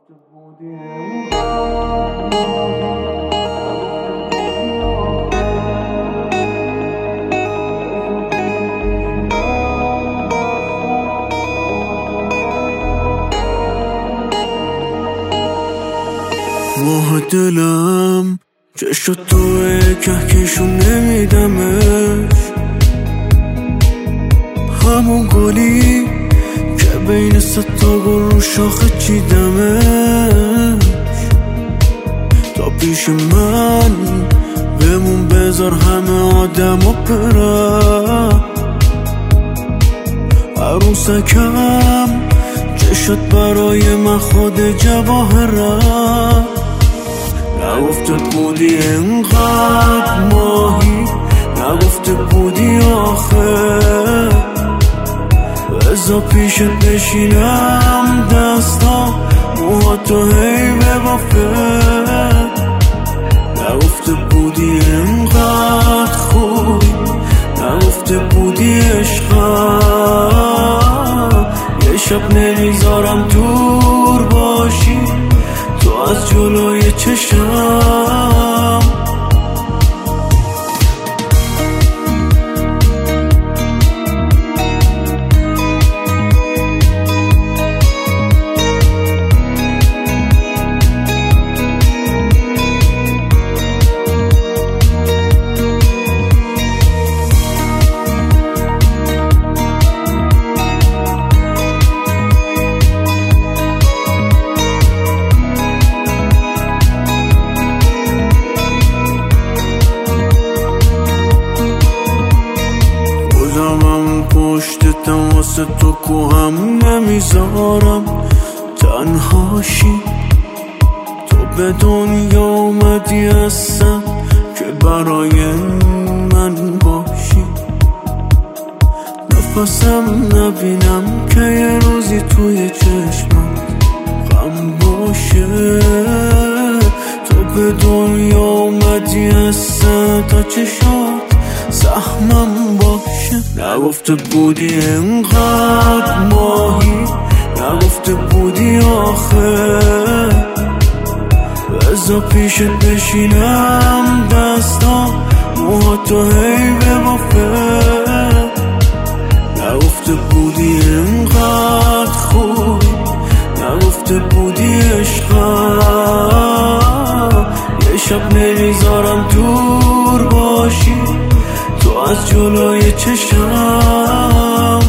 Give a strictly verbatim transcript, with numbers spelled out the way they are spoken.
ماه دلم چشم توه کهکشون نمیدمش، همون گلی که بین ستا گل رو شاخه چیدمش. تا پیش من بمون بذار همه آدم و برم، عروسکم چشت برای من خود جواهرم. نگفته بودی انقدر ماهی، نگفته بودی آخه بذار پیشت بشینم دستا موهاتو هی ببافه. نگفته بودی انقدر خوبی، نگفته بودی عشقم. یه شب نمیذارم دور باشی تو از جلوی چشم. پشتتم واسه تو کوهم نمیذارم تنهاشی. تو به دنیا اومدی هستم که برای من باشی. نفسم نبینم که یه روزی توی چشمم غم باشه. تو به دنیا اومدی هستم تا چشات زخمم باشه. نگفته بودی انقدر ماهی، نگفته بودی آخه بذار پیشت بشینم دستا موهاتو هی ببافه. نگفته بودی انقدر خوبی، نگفته بودی عشقم. یه شب نمیذارم دور باشی تو از جلوی چشم.